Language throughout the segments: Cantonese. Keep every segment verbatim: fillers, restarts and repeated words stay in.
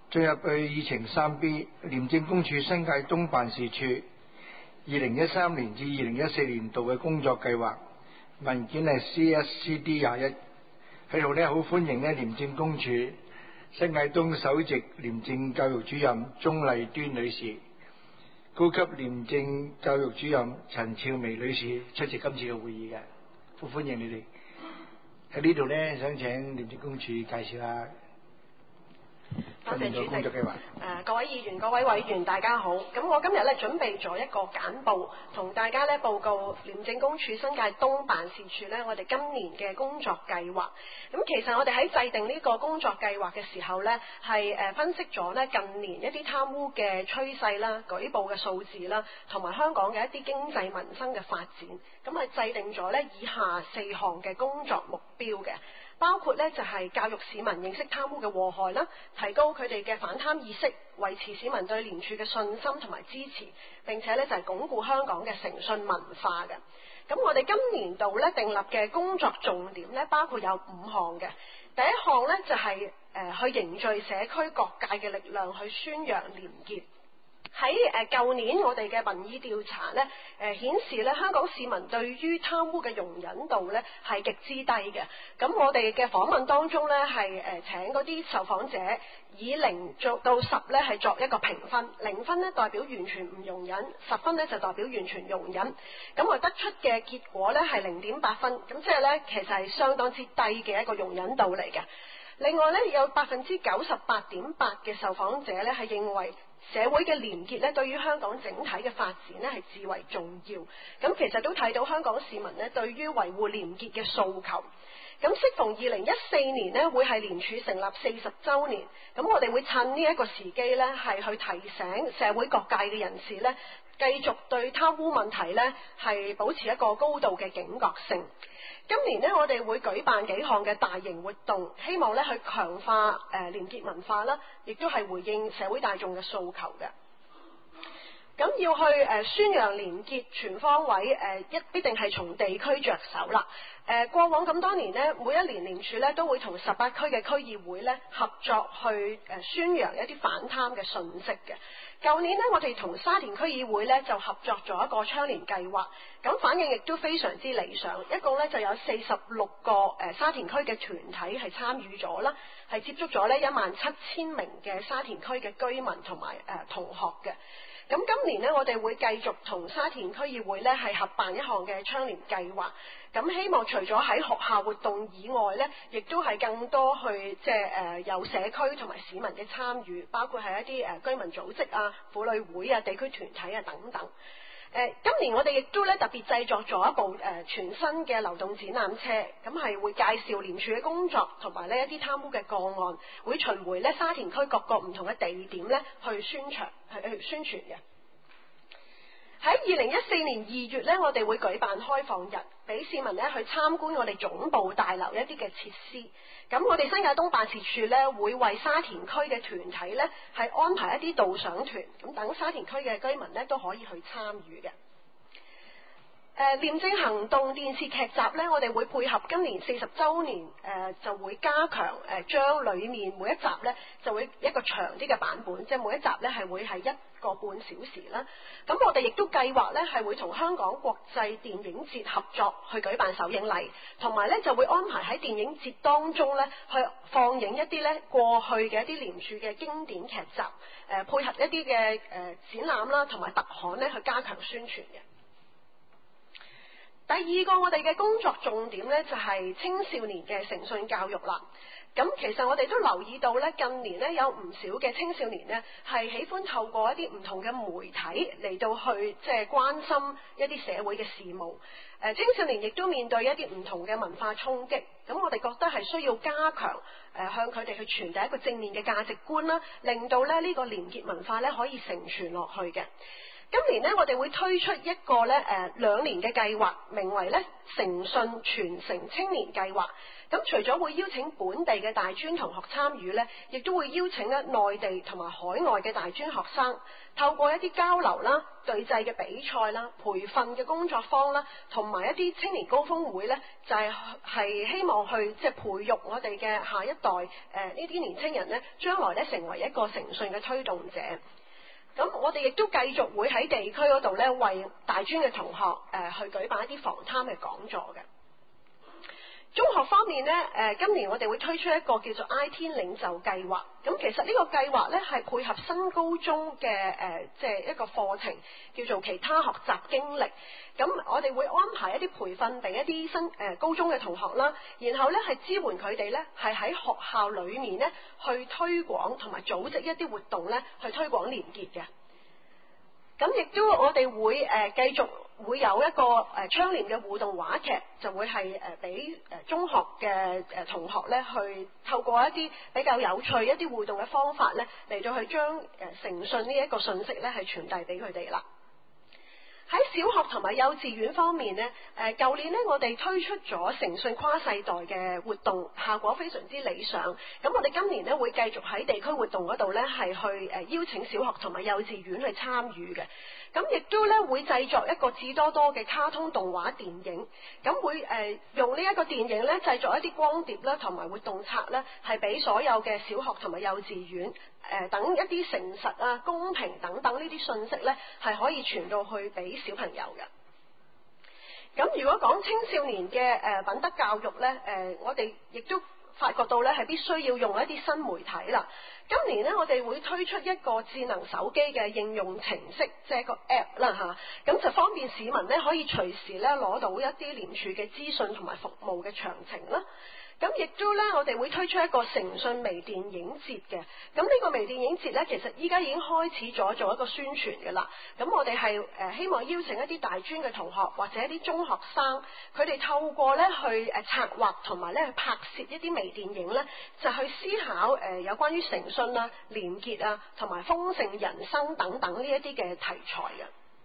進入去議程三 B 廉政公署新界東辦事處二零一三年至二零一四年度嘅工作計劃文件係 C S C D 廿一，喺度呢，好歡迎呢廉政公署新界東首席廉政教育主任鍾麗端女士、高級廉政教育主任陳俏薇女士出席今次嘅會議嘅，好歡迎你哋。喺呢度呢，想請廉政公署介紹下多謝主席。誒、 呃， 各位議員、各位委員，大家好。咁我今日咧準備咗一個簡報，同大家咧報告廉政公署新界東辦事處咧，我哋今年嘅工作計劃。咁其實我哋喺制定呢個工作計劃嘅時候咧，係誒分析咗咧近年一啲貪污嘅趨勢啦、舉報嘅數字啦，同埋香港嘅一啲經濟民生嘅發展。咁係制定咗咧以下四項嘅工作目標嘅。包括咧就係教育市民認識貪污嘅禍害啦，提高佢哋嘅反貪意識，維持市民對廉署嘅信心同埋支持，並且咧就係鞏固香港嘅誠信文化嘅。咁我哋今年度咧訂立嘅工作重點咧，包括有五項嘅。第一項咧就係誒去凝聚社區各界嘅力量，去宣揚廉潔。喺誒舊年我哋嘅民意調查咧，誒、呃、顯示咧香港市民對於貪污嘅容忍度咧係極之低嘅。咁我哋嘅訪問當中咧係誒請嗰啲受訪者以零做到十咧係作一個評分，零分咧代表完全唔容忍，十分咧就代表完全容忍。咁我得出嘅結果咧係零點八分，咁即係咧其實係相當之低嘅一個容忍度嚟嘅。另外咧有百分之九十八點八嘅受訪者咧係認為社會嘅廉潔咧，對於香港整體嘅發展咧係至為重要。咁其實都睇到香港市民咧對於維護廉潔嘅訴求。咁適逢二零一四年呢，會係廉署成立四十週年，咁我哋會趁呢一個時機咧，係去提醒社會各界嘅人士咧，繼續對貪污問題咧係保持一個高度嘅警覺性。今年呢，我哋會舉辦幾項嘅大型活動，希望咧去強化誒、呃、廉潔文化啦，亦都係回應社會大眾嘅訴求嘅。咁要去誒、呃、宣揚廉潔全方位誒、呃、一必定係從地區着手啦。誒、呃、過往咁多年呢，每一年廉署咧都會同十八區嘅區議會咧合作去誒、呃、宣揚一啲反貪嘅訊息嘅。舊年呢，我哋同沙田區議會咧就合作咗一個倡廉計劃，咁反應亦都非常之理想，一共咧就有四十六個誒、呃、沙田區嘅團體係參與咗啦，係接觸咗呢一萬七千名嘅沙田區嘅居民同埋誒同學嘅。咁今年呢，我哋會繼續同沙田區議會呢係合辦一項嘅倡廉計劃。咁希望除咗喺學校活動以外呢，亦都係更多去即係誒有社區同埋市民嘅參與，包括係一啲誒、呃、居民組織啊、婦女會啊、地區團體啊等等。誒、呃、今年我哋亦都咧特別製作咗一部誒、呃、全新嘅流動展覽車，咁係會介紹廉署嘅工作同埋呢一啲貪污嘅個案，會巡迴咧沙田區各個唔同嘅地點咧去宣傳去去宣傳嘅。喺二零一四年二月咧，我哋會舉辦開放日，俾市民咧去參觀我哋總部大樓一啲嘅設施。咁我哋新界東辦事處咧會為沙田區嘅團體咧係安排一啲導賞團，咁等沙田區嘅居民咧都可以去參與嘅。誒、呃、廉政行動電視劇集呢，我哋會配合今年四十週年，誒、呃、就會加強誒將裡面每一集呢就會一個長啲嘅版本，即係每一集呢係會係一個半小時啦。咁我哋亦都計劃呢係會同香港國際電影節合作去舉辦首映禮，同埋呢就會安排喺電影節當中呢去放映一啲呢過去嘅一啲廉署嘅經典劇集，誒、呃、配合一啲嘅誒展覽啦，同埋特刊呢去加強宣傳嘅。第二個我哋嘅工作重點呢，就係青少年嘅誠信教育啦。咁其實我哋都留意到呢，近年呢有唔少嘅青少年呢係喜歡透過一啲唔同嘅媒體嚟到去即係關心一啲社會嘅事務。誒青少年亦都面對一啲唔同嘅文化衝擊，咁我哋覺得係需要加強誒向佢哋去傳遞一個正面嘅價值觀啦，令到咧呢個廉潔文化咧可以承傳落去嘅。今年呢，我哋會推出一個咧誒兩年嘅計劃，名為咧誠信傳承青年計劃。 咁除咗會邀請本地嘅大專同學參與呢，亦都會邀請咧內地同埋海外嘅大專學生，透過一啲交流啦、對峙嘅比賽啦、培訓嘅工作坊啦，同埋一啲青年高峰會呢，就係、是、係希望去即係培育我哋嘅下一代誒呢啲年青人呢，將來咧成為一個誠信嘅推動者。咁我哋亦都繼續會喺地區嗰度咧，為大專嘅同學誒、呃、去舉辦一啲防貪嘅講座嘅。中學方面呢，誒、呃、今年我哋會推出一個叫做 I T 領袖計劃。咁其實呢個計劃呢，係配合新高中嘅誒即係一個課程，叫做其他學習經歷。咁我哋會安排一啲培訓俾一啲新誒、呃、高中嘅同學啦，然後呢係支援佢哋呢，係喺學校裏面呢去推廣同埋組織一啲活動呢，去推廣廉潔嘅。咁亦都我哋會誒、呃、繼續會有一個誒、呃、窗簾嘅互動話劇，就會係誒俾誒中學嘅誒、呃、同學咧，去透過一啲比較有趣一啲互動嘅方法咧，嚟到去將誒、呃、誠信呢一個信息咧係傳遞俾佢哋啦。喺小學同埋幼稚園方面呢，誒舊年呢，我哋推出咗誠信跨世代嘅活動，效果非常之理想。咁我哋今年呢，會繼續喺地區活動嗰度呢，係去誒邀請小學同埋幼稚園去參與嘅。咁亦都呢，會製作一個智多多嘅卡通動畫電影，咁會誒、呃、用呢一個電影呢，製作一啲光碟啦同埋活動冊呢，係俾所有嘅小學同埋幼稚園。誒、呃、等一啲誠實啊、公平等等呢啲信息呢，係可以傳到去俾小朋友嘅。咁如果講青少年嘅誒、呃、品德教育呢，誒、呃、我哋亦都發覺到呢係必須要用一啲新媒體啦。今年呢，我哋會推出一個智能手機嘅應用程式，即係個 app 啦嚇，咁就方便市民呢可以隨時呢攞到一啲廉署嘅資訊同埋服務嘅詳情啦。咁亦都咧，我哋會推出一個誠信微電影節嘅。咁呢個微電影節咧，其實依家已經開始咗做一個宣傳嘅啦。咁我哋係誒希望邀請一啲大專嘅同學或者一啲中學生，佢哋透過咧去誒策劃同埋咧去拍攝一啲微電影咧，就去思考誒有關於誠信啊、廉潔啊同埋豐盛人生等等呢一啲嘅題材嘅。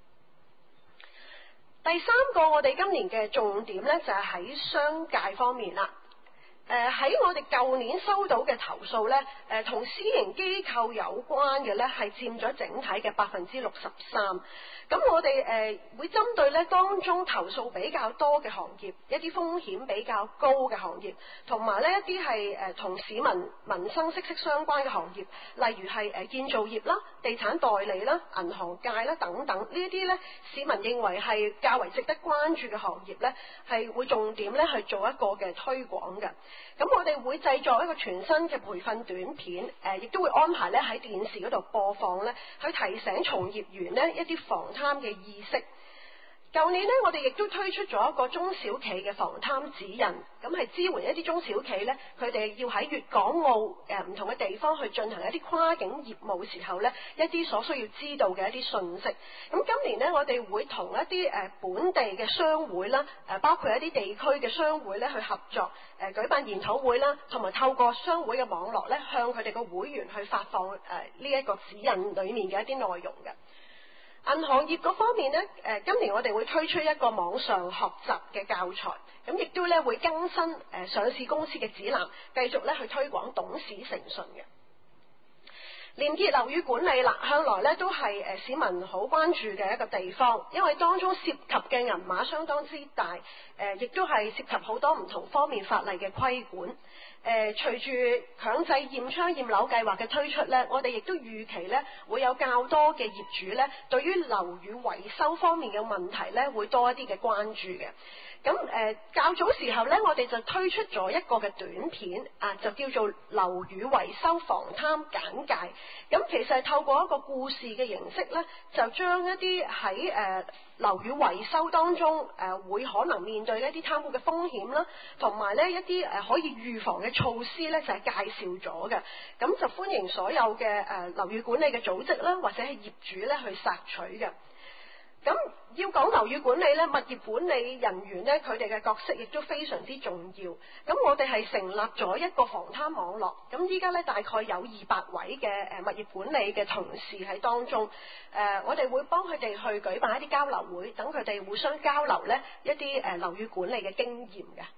第三個我哋今年嘅重點咧，就係喺商界方面啦。誒喺、呃、我哋舊年收到嘅投訴呢，誒、呃、同私營機構有關嘅呢，係佔咗整體嘅百分之六十三。咁我哋誒、呃、會針對呢當中投訴比較多嘅行業，一啲風險比較高嘅行業，同埋呢一啲係誒同市民民生息息相關嘅行業，例如係誒建造業啦、地產代理啦、銀行界啦等等，呢一啲呢市民認為係較為值得關注嘅行業呢，係會重點呢去做一個嘅推廣嘅。咁我哋會製作一個全新嘅培訓短片，誒、呃，亦都會安排咧喺電視嗰度播放咧，去提醒從業員呢一啲防貪嘅意識。舊年呢，我哋亦都推出咗一個中小企嘅防貪指引，咁係支援一啲中小企呢，佢哋要喺粵港澳誒唔同嘅地方去進行一啲跨境業務時候呢，一啲所需要知道嘅一啲信息。咁今年呢，我哋會同一啲誒本地嘅商會啦，誒包括一啲地區嘅商會呢去合作，誒舉辦研討會啦，同埋透過商會嘅網絡呢，向佢哋嘅會員去發放誒呢一個指引裡面嘅一啲內容嘅。銀行業嗰方面呢，誒今年我哋會推出一個網上學習嘅教材，咁亦都咧會更新誒上市公司嘅指南，繼續咧去推廣董事誠信嘅。廉潔樓宇管理啦，向來咧都係誒市民好關注嘅一個地方，因為當中涉及嘅銀碼相當之大，誒亦都係涉及好多唔同方面法例嘅規管。誒隨住強制驗窗驗樓計劃嘅推出呢，我哋亦都預期呢會有較多嘅業主呢對於樓宇維修方面嘅問題呢會多一啲嘅關注嘅。咁誒、呃、較早時候呢，我哋就推出咗一個嘅短片啊，就叫做樓宇維修防貪簡介。咁其實係透過一個故事嘅形式呢，就將一啲喺誒樓宇維修當中誒、呃、會可能面對一啲貪污嘅風險啦，同埋呢一啲誒可以預防嘅措施呢，就係、是、介紹咗嘅。咁就歡迎所有嘅誒樓宇管理嘅組織啦，或者係業主呢去索取嘅。咁要講樓宇管理呢，物業管理人員呢，佢哋嘅角色亦都非常之重要。咁我哋係成立咗一個防貪網絡，咁依家呢，大概有二百位嘅誒物業管理嘅同事喺當中。誒、呃，我哋會幫佢哋去舉辦一啲交流會，等佢哋互相交流呢一啲誒樓宇管理嘅經驗嘅。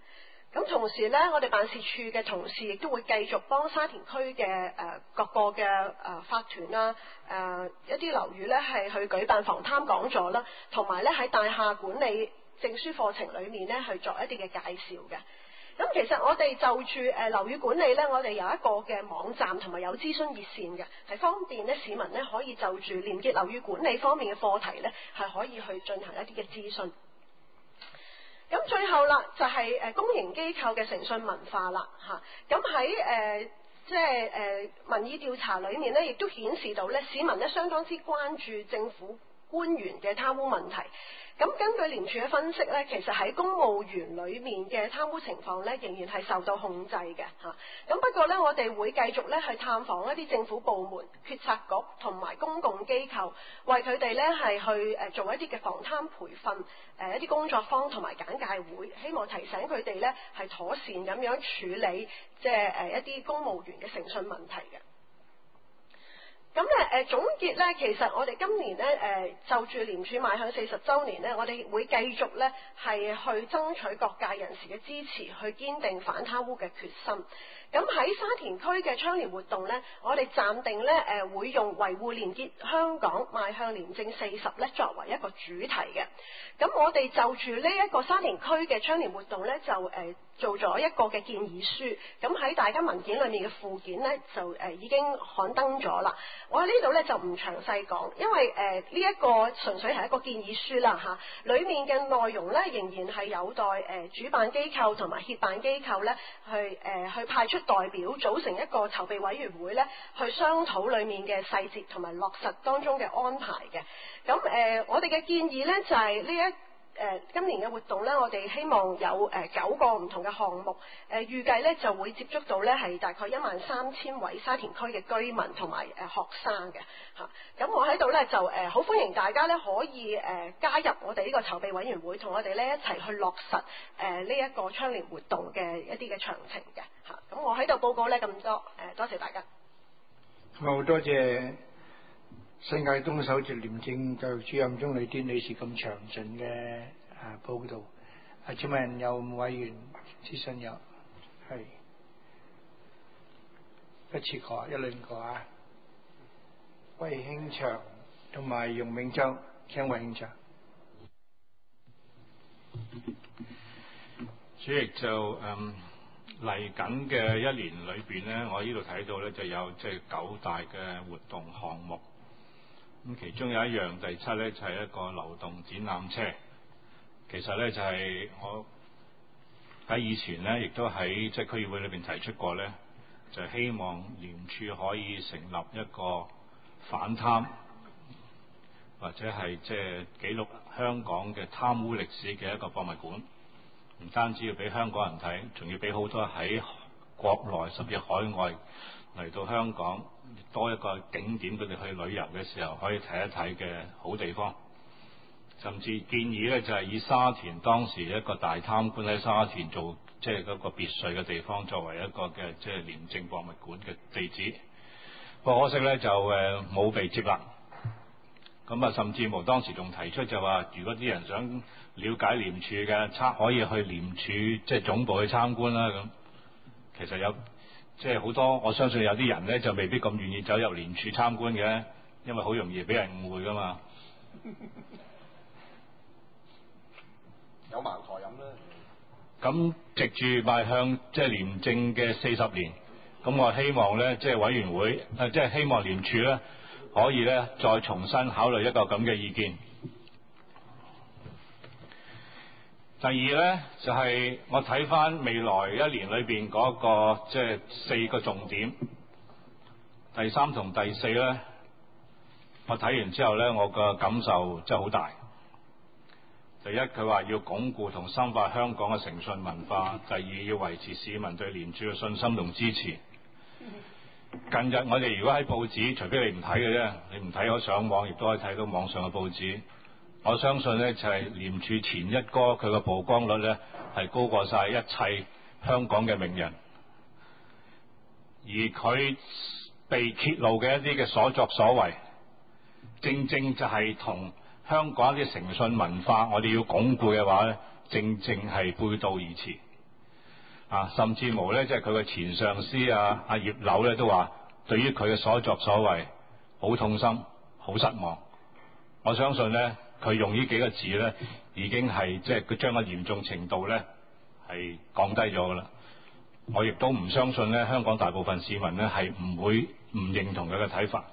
咁同時呢，我哋辦事處嘅同事亦都會繼續幫沙田區嘅誒、呃、各個嘅誒、呃、法團啦、誒、呃、一啲樓宇呢係去舉辦防貪講座啦，同埋呢喺大廈管理證書課程裡面呢去作一啲嘅介紹嘅。咁其實我哋就住誒樓宇管理呢，我哋有一個嘅網站同埋有諮詢熱線嘅，係方便呢市民呢可以就住廉潔樓宇管理方面嘅課題呢係可以去進行一啲嘅諮詢。咁最後啦，就係、是、誒公營機構嘅誠信文化啦嚇。咁喺誒即係誒民意調查裏面呢，亦都顯示到呢市民呢相當之關注政府官員嘅貪污問題。咁根據廉署嘅分析呢，其實喺公務員裏面嘅貪污情況呢，仍然係受到控制嘅嚇。咁不過呢，我哋會繼續呢去探訪一啲政府部門、決策局同埋公共機構，為佢哋呢係去誒做一啲嘅防貪培訓，誒一啲工作坊同埋簡介會，希望提醒佢哋呢係妥善咁樣處理即係誒一啲公務員嘅誠信問題嘅。咁咧誒總結咧，其實我哋今年咧誒、呃、就住廉署邁向四十週年咧，我哋會繼續咧係去爭取各界人士嘅支持，去堅定反貪污嘅決心。咁喺沙田區嘅倡廉活動呢，我哋暫定呢誒會用維護廉潔香港邁向廉政四十呢作為一個主題嘅。咁我哋就住呢一個沙田區嘅倡廉活動呢，就誒做咗一個嘅建議書。咁喺大家文件裏面嘅附件呢，就誒已經刊登咗啦。我喺呢度呢，就唔詳細講，因為誒呢一個純粹係一個建議書啦嚇。裡面嘅內容呢，仍然係有待誒主辦機構同埋協辦機構呢去誒去派出代表組成一個籌備委員會咧，去商討裡面嘅細節同埋落實當中嘅安排嘅。咁誒、呃，我哋嘅建議咧就係、是、呢一誒、呃、今年嘅活動咧，我哋希望有誒、呃、九個唔同嘅項目，誒、呃、預計咧就會接觸到咧係大概一萬三千位沙田區嘅居民同埋誒學生嘅嚇。咁、啊、我喺度咧就誒好、呃、歡迎大家咧可以誒、呃、加入我哋呢個籌備委員會，同我哋咧一齊去落實誒呢一個倡廉活動嘅一啲嘅詳情嘅。咁我喺度報告呢咁多，誒多謝大家。 好多謝新界東首席廉政教育主任鍾麗娟女士咁詳盡嘅啊報導。啊，請問有冇委員諮詢？有係一次過一輪過啊？衛興祥同埋容銘洲，請衛興祥。 主席就嗯。嚟緊嘅一年裏邊呢，我呢度睇到呢就有即係九大嘅活動項目。咁其中有一樣第七呢，就係、是、一個流動展覽車。其實呢，就係、是、我喺以前呢，亦都喺即係區議會裏邊提出過呢，就係、希望廉署可以成立一個反貪或者係即係記錄香港嘅貪污歷史嘅一個博物館。唔單止要俾香港人睇，仲要俾好多喺國內甚至海外嚟到香港多一個景點，佢哋去旅遊嘅時候可以睇一睇嘅好地方。甚至建議呢，就係、是、以沙田當時一個大貪官喺沙田做即係嗰個別墅嘅地方作為一個嘅即係廉政博物館嘅地址。不過可惜呢，就誒冇被接納。咁啊，甚至乎當時仲提出就話，如果啲人想了解廉署嘅，參可以去廉署即係總部去參觀啦。咁其實有即係好多，我相信有啲人呢就未必咁願意走入廉署參觀嘅，因為好容易俾人誤會噶嘛。 有茅台飲啦。 咁藉住邁向即係廉政嘅四十年，咁我希望呢，即係委員會誒，即係希望廉署呢，可以咧再重新考慮一個咁嘅意見。第二咧就係、是、我睇翻未來一年裏邊嗰個即係四個重點。第三同第四咧，我睇完之後咧，我個感受真係好大。第一，佢話要鞏固同深化香港嘅誠信文化；第二，要維持市民對廉署嘅信心同支持。近日我哋如果喺報紙，除非你唔睇嘅啫，你唔睇我上網亦都可以睇到網上嘅報紙。我相信呢，就係、是、廉署前一哥佢嘅曝光率呢係高過晒一切香港嘅名人，而佢被揭露嘅一啲嘅所作所為，正正就係同香港一啲誠信文化我哋要鞏固嘅話呢，正正係背道而馳。 啊，甚至乎咧，即係佢嘅前上司啊，阿葉劉咧都話，對於佢嘅所作所為好痛心、好失望。我相信咧，佢用呢幾個字咧，已經係即係佢將個嚴重程度咧係降低咗噶啦。我亦都唔相信咧，香港大部分市民咧係唔會唔認同佢嘅睇法。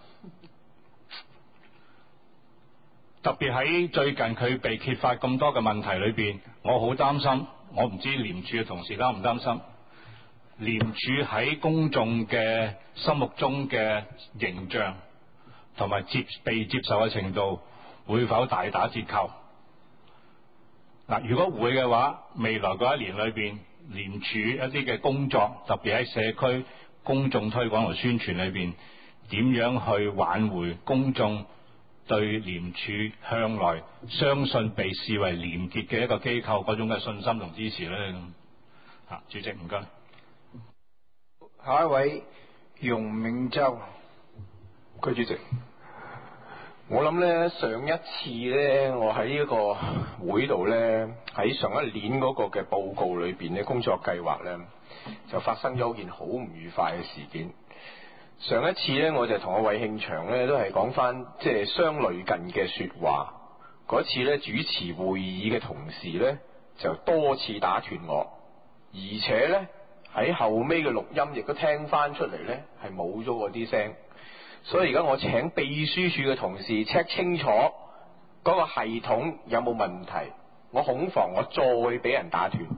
特別喺最近佢被揭發咁多嘅問題裏邊，我好擔心，我唔知廉署嘅同事擔唔擔心，廉署喺公眾嘅心目中嘅形象同埋接被接受嘅程度會否大打折扣？嗱，如果會嘅話，未來嗰一年裏邊，廉署一啲嘅工作，特別喺社區公眾推廣同宣傳裏邊，點樣去挽回公眾對廉署向來相信被視為廉潔嘅一個機構嗰種嘅信心同支持咧？啊，主席唔該。 下一位容銘洲。 區主席，我諗咧上一次咧，我喺呢個會度咧，喺上一年嗰個嘅報告裏邊咧，工作計劃咧就發生咗件好唔愉快嘅事件。上一次咧，我就同阿韋慶祥咧都係講翻即係相類近嘅說話。嗰次咧主持會議嘅同事咧就多次打斷我，而且咧喺後尾嘅錄音亦都聽翻出嚟咧係冇咗嗰啲聲。所以而家我請秘書處嘅同事 check 清楚嗰個系統有冇問題，我恐防我再俾人打斷。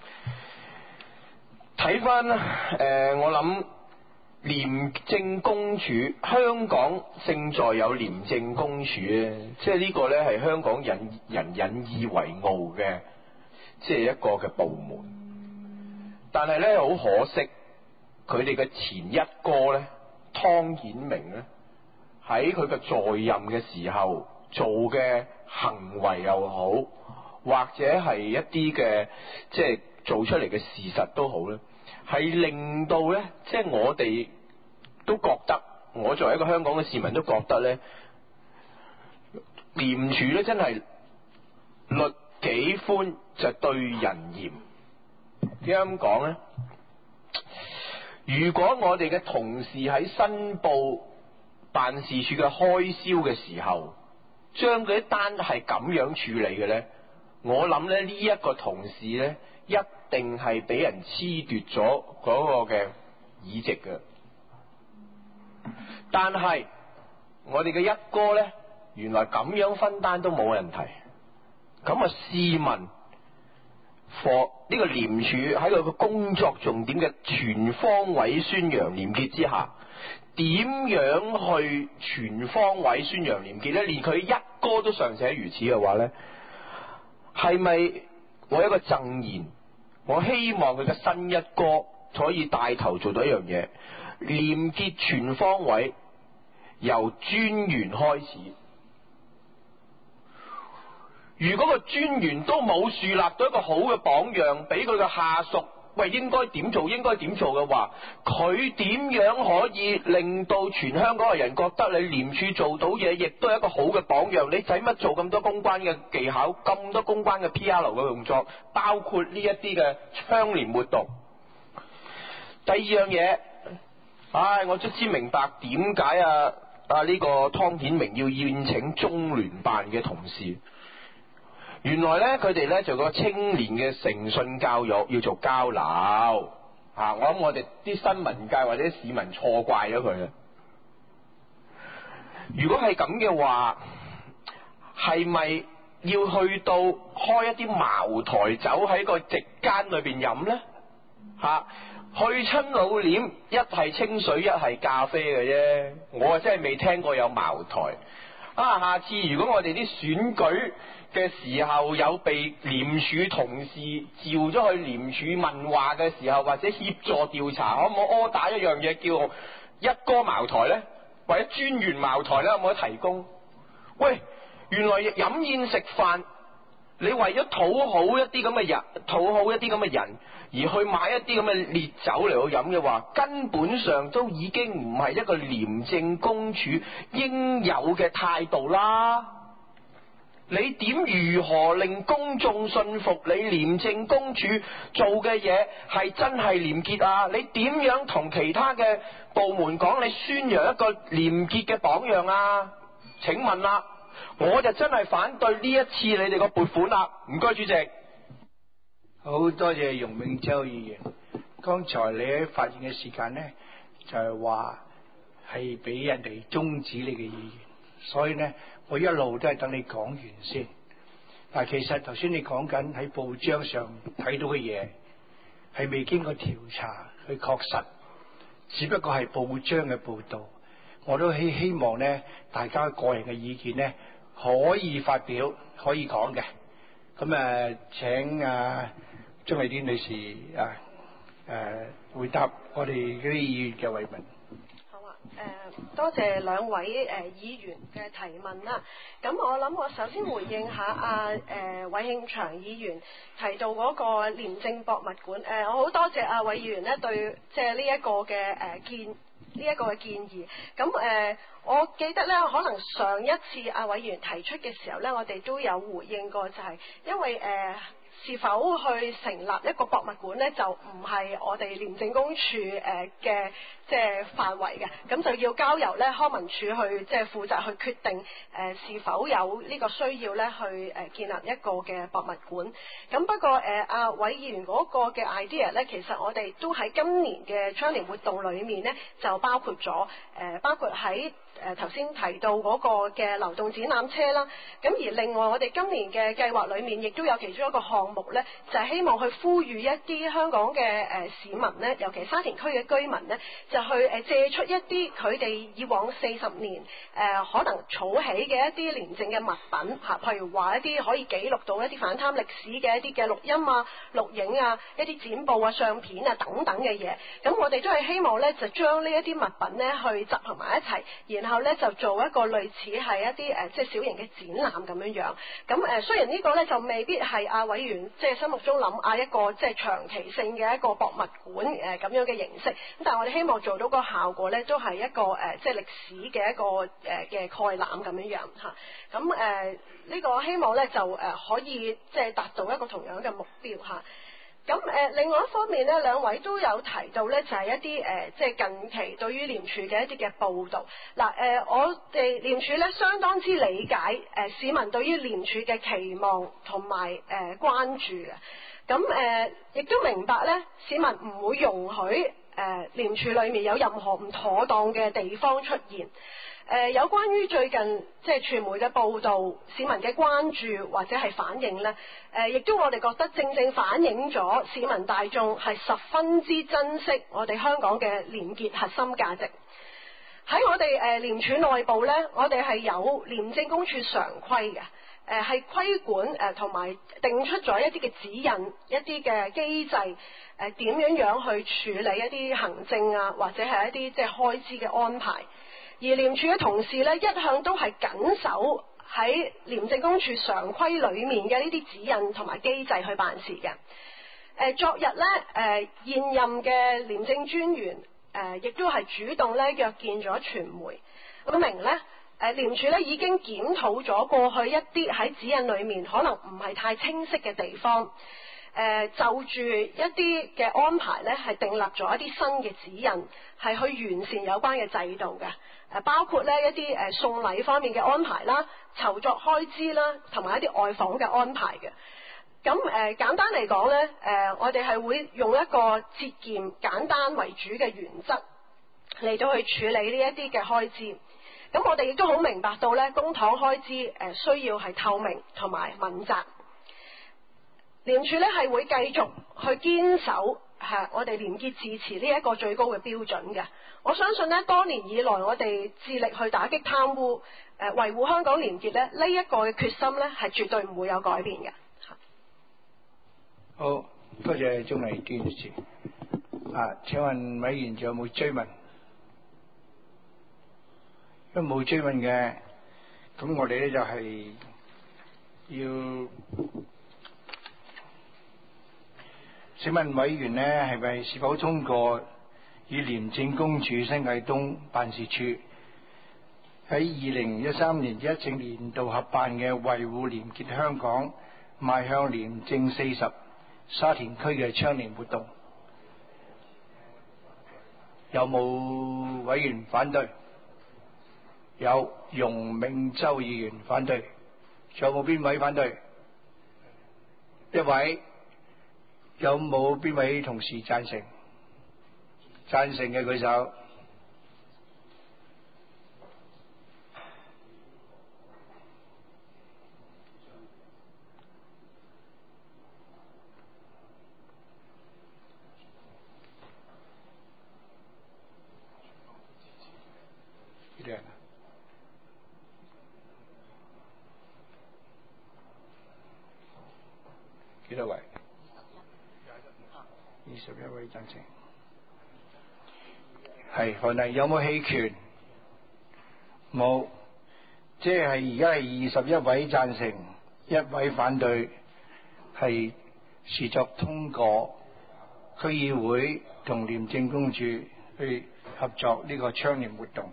睇翻誒，我諗廉政公署，香港勝在有廉政公署咧，即係呢個咧係香港引人引以為傲嘅，即係一個嘅部門。但係咧好可惜，佢哋嘅前一哥咧。湯顯明咧喺佢嘅在任嘅時候做嘅行為又好，或者係一啲嘅即係做出嚟嘅事實都好咧，係令到咧即係我哋都覺得，我作為一個香港嘅市民都覺得咧，廉署咧真係律己寬就對人嚴。點解咁講咧？如果我哋嘅同事喺申報辦事處嘅開銷嘅時候，將嗰啲單係咁樣處理嘅咧，我諗咧呢一個同事咧一定係俾人褫奪咗嗰個嘅議席嘅。但係我哋嘅一哥咧，原來咁樣分單都冇問題。咁啊，試問for 呢個廉署喺佢個工作重點嘅全方位宣揚廉潔之下，點樣去全方位宣揚廉潔咧？連佢一哥都尚且如此嘅話咧，係咪我一個贈言？我希望佢嘅新一哥可以帶頭做到一樣嘢，廉潔全方位，由專員開始。如果個專員都冇樹立到一個好嘅榜樣，俾佢嘅下屬，喂，應該點做，應該點做嘅話，佢點樣可以令到全香港嘅人覺得你廉署做到嘢，亦都係一個好嘅榜樣？你使乜做咁多公關嘅技巧，咁多公關嘅 P R 嘅動作，包括呢一啲嘅倡廉活動？第二樣嘢，唉，我卒之明白點解啊啊呢個湯顯明要宴請中聯辦嘅同事。原來咧，佢哋咧就個青年嘅誠信教育要做交流啊！我諗我哋啲新聞界或者市民錯怪咗佢啊！如果係咁嘅話，係咪要去到開一啲茅台酒喺個席間裏邊飲咧？吓、啊，去親老臉，一係清水，一係咖啡嘅啫。我啊真係未聽過有茅台啊！下次如果我哋啲選舉嘅時候有被廉署同事召咗去廉署問話嘅時候，或者協助調查，可唔可以 order 一樣嘢叫一哥茅台呢？或者專員茅台呢？可唔可以提供？喂，原來飲宴食飯，你為咗討好一啲咁嘅人，討好一啲咁嘅人，而去買一啲咁嘅烈酒嚟到飲嘅話，根本上都已經唔係一個廉政公署應有嘅態度啦。 你點如何令公眾信服你廉政公署做嘅嘢係真係廉潔啊？你點樣同其他嘅部門講你宣揚一個廉潔嘅榜樣啊？請問啦，我就真係反對呢一次你哋個撥款啦。唔該主席。 好多謝容永洲議員，剛才你喺發言嘅時間呢，就係話係俾人哋終止你嘅議員，所以呢，我一路都係等你講完先。但其實頭先你講緊喺報章上睇到嘅嘢係未經過調查去確實，只不過係報章嘅報道。我都希希望呢，大家個人嘅意見呢可以發表，可以講嘅。咁誒，請啊鍾麗娟女士啊誒回答我哋嗰啲議員嘅慰問。 好啊，誒、呃、多謝兩位誒、呃、議員嘅提問啦。咁我諗我首先回應下阿誒韋慶祥議員提到嗰個廉政博物館。誒、呃、我好多謝阿韋議員咧對即係呢一個嘅誒建呢一個嘅建議。咁誒、呃、我記得咧，可能上一次阿韋議員提出嘅時候咧，我哋都有回應過，就係因為誒。呃是否去成立一個博物館呢？就唔係我哋廉政公署誒嘅即係範圍嘅，咁就要交由咧康文署去即係負責去決定誒、呃、是否有呢個需要咧去誒、呃、建立一個嘅博物館。咁不過誒阿韋議員嗰個嘅 idea 咧，其實我哋都喺今年嘅倡廉活動裏面呢，就包括咗誒、呃、包括喺誒頭先提到嗰個嘅流動展覽車啦。咁而另外我哋今年嘅計劃裏面，亦都有其中一個項目呢，就係、是、希望去呼籲一啲香港嘅誒、呃、市民呢，尤其沙田區嘅居民呢，就去誒借出一啲佢哋以往四十年誒、呃、可能儲起嘅一啲廉政嘅物品嚇，譬如話一啲可以記錄到一啲反貪歷史嘅一啲嘅錄音啊、錄影啊、一啲剪報啊、相片啊等等嘅嘢。咁我哋都係希望呢，就將呢一啲物品呢去集合埋一齊，然後呢就做一個類似係一啲誒即係小型嘅展覽咁樣樣。咁誒、呃、雖然呢個呢就未必係阿委員即係心目中諗啊一個即係長期性嘅一個博物館誒咁樣嘅形式，咁但係我哋希望做到個效果呢，都係一個誒、呃、即係歷史嘅一個誒嘅、呃、概覽咁樣樣嚇。咁誒呢個希望呢，就誒、呃、可以即係達到一個同樣嘅目標嚇。咁誒、呃，另外一方面咧，兩位都有提到咧，就係、是、一啲誒、呃，即係近期對於廉署嘅一啲嘅報導。嗱、呃、誒，我哋廉署咧相當之理解誒、呃、市民對於廉署嘅期望同埋誒關注嘅。咁誒，亦、呃、都明白咧，市民唔會容許誒、呃、廉署裡面有任何唔妥當嘅地方出現。誒、呃、有關於最近即係傳媒嘅報導，市民嘅關注或者係反應呢，誒、呃、亦都我哋覺得正正反映咗市民大眾係十分之珍惜我哋香港嘅廉潔核心價值。喺我哋誒、呃、廉署內部呢，我哋係有廉政公署常規嘅，誒係規管誒同埋定出咗一啲嘅指引、一啲嘅機制，誒、呃、點樣樣去處理一啲行政啊，或者係一啲即係開支嘅安排。而廉署嘅同事咧，一向都係緊守喺廉政公署常規裏面嘅呢啲指引同埋機制去辦事嘅。誒、呃，昨日咧，誒、呃、現任嘅廉政專員誒、呃，亦都係主動咧約見咗傳媒，咁明咧，誒、呃、廉署咧已經檢討咗過去一啲喺指引裏面可能唔係太清晰嘅地方。誒、呃、就住一啲嘅安排咧，係訂立咗一啲新嘅指引，係去完善有關嘅制度嘅。誒包括咧一啲誒送禮方面嘅安排啦、籌作開支啦，同埋一啲外訪嘅安排嘅。咁誒、呃、簡單嚟講咧，誒、呃、我哋係會用一個節儉簡單為主嘅原則嚟到去處理呢一啲嘅開支。咁我哋亦都好明白到咧，公帑開支誒、呃、需要係透明同埋問責。廉署咧係會繼續去堅守係我哋廉潔自持呢一個最高嘅標準嘅。我相信呢，多年以來我哋致力去打擊貪污，誒、呃、維護香港廉潔咧，呢、這、一個嘅決心咧係絕對唔會有改變嘅。 好，多謝鍾麗娟女士。啊，請問委員仲有冇追問？如果冇追問嘅，咁我哋咧就係要請問委員呢係咪是否通過以廉政公署新界東辦事處喺二零一三年至一四年度合辦嘅維護廉潔香港邁向廉政四十沙田區嘅倡廉活動。有冇委員反對？有，容銘洲議員反對。仲有冇邊位反對？一位。有冇邊位同事贊成？贊成嘅舉手。幾多人啊？幾多位？二十一位贊成。係，何麗有冇棄權？冇，即係而家係二十一位贊成，一位反對，係視作通過區議會同廉政公署去合作呢個倡廉活動。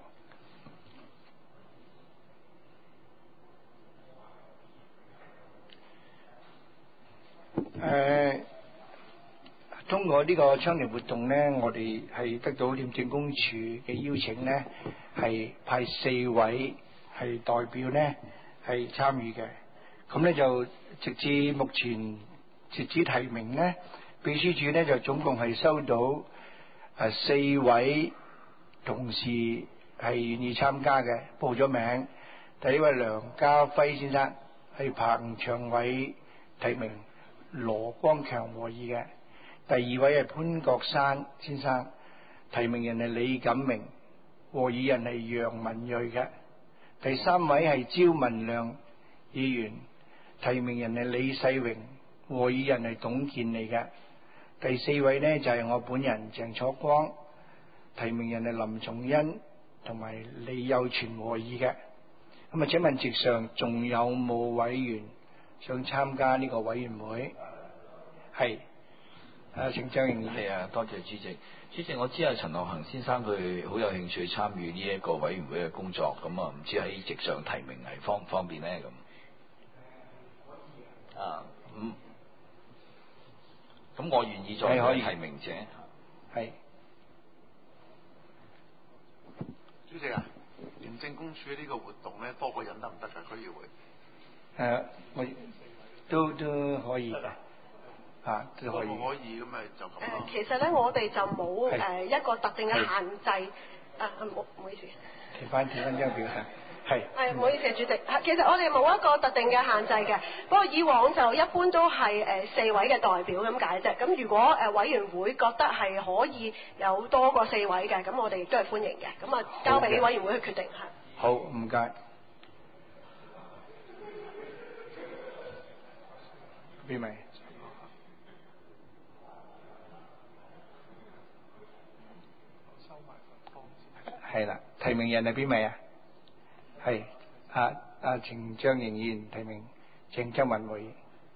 誒、呃。通過呢個倡廉活動呢，我哋係得到廉政公署嘅邀請呢，係派四位係代表呢係參與嘅。咁呢就直至目前截止提名呢，秘書處呢就總共係收到誒四位同事係願意參加嘅，報咗名。第一位梁家輝先生係彭長偉提名，羅光強和議嘅。第二位係潘國山先生，提名人係李錦明，和議人係楊文睿嘅。第三位係招文亮議員，提名人係李世榮，和議人係董建利嘅。第四位呢就係、是、我本人鄭楚光，提名人係林松恩同埋李幼全和議嘅。咁啊，請問席上仲有冇委員想參加呢個委員會？係。啊，請張盈係啊，多謝主席。主席，我知啊，陳樂行先生佢好有興趣參與呢一個委員會嘅工作，咁啊，唔知喺席上提名係方唔方便咧？咁啊，咁咁我願意作為提名者。 係。 主席啊，廉政公署呢個活動咧，多個人得唔得㗎？區議會？ 誒、啊，我都都可以。啊，都可以。 可以咁咪就咁咯。 誒，其實咧，我哋就冇誒一個特定嘅限制。啊，唔好唔好意思。 填翻填翻張表嚇。係。 係，唔好意思，主席。其實我哋冇一個特定嘅限制嘅，不過以往就一般都係誒四位嘅代表咁解啫。咁如果誒委員會覺得係可以有多過四位嘅，咁我哋亦都係歡迎嘅。咁啊，交俾委員會去決定嚇。 好，唔該。邊位？係啦，提名人係邊位啊？係啊啊，程張盈議員提名鄭周文會。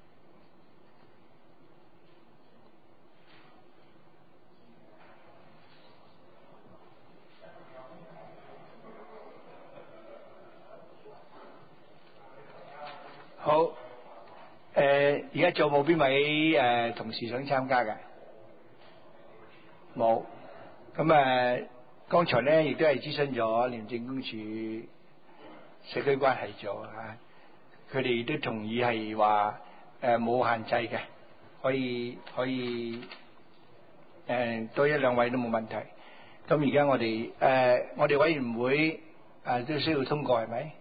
好，誒、呃，而家仲有冇邊位誒、呃、同事想參加嘅？冇，咁誒。呃剛才咧亦都係諮詢咗廉政公署社區關係組嚇，佢哋都同意係話誒冇限制嘅，可以可以誒、呃、多一兩位都冇問題。咁而家我哋誒、呃、我哋委員會誒、呃、都需要通過係咪？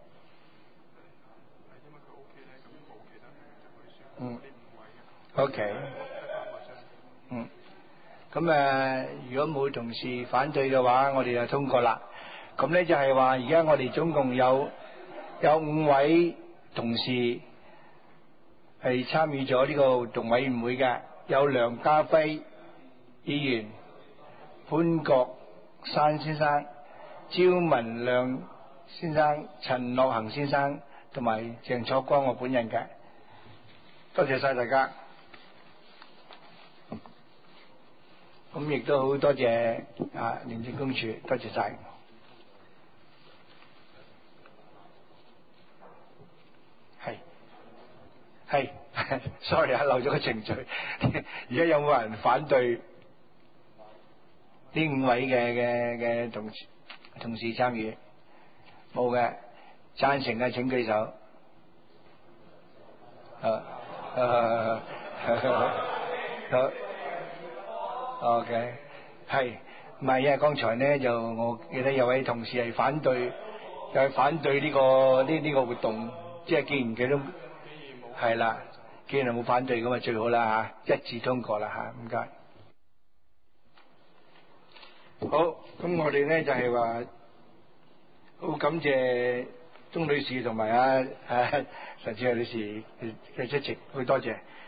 嗯。OK。嗯。咁誒、呃，如果冇同事反對嘅話，我哋就通過啦。咁咧就係話，而家我哋總共有有五位同事係參與咗呢個活動委員會嘅，有梁家輝議員、潘國山先生、招文亮先生、陳樂行先生同埋鄭楚光我本人嘅。多謝晒大家。咁亦都好多謝啊廉政公署，多謝晒。 sorry 啊，漏咗個程序。而家有冇人反對呢五位嘅嘅嘅同同事參與？冇嘅，贊成嘅請舉手。啊啊好 ，OK， 係，唔係因為剛才咧就我記得有位同事係反對，就係反對呢、這個呢呢、這個活動，即係既然佢都係啦，既然冇反對咁啊最好啦吓，一致通過啦吓，唔該。好，咁我哋咧就係話好感謝鐘女士同埋啊啊陳志慧女士嘅出席，好多謝。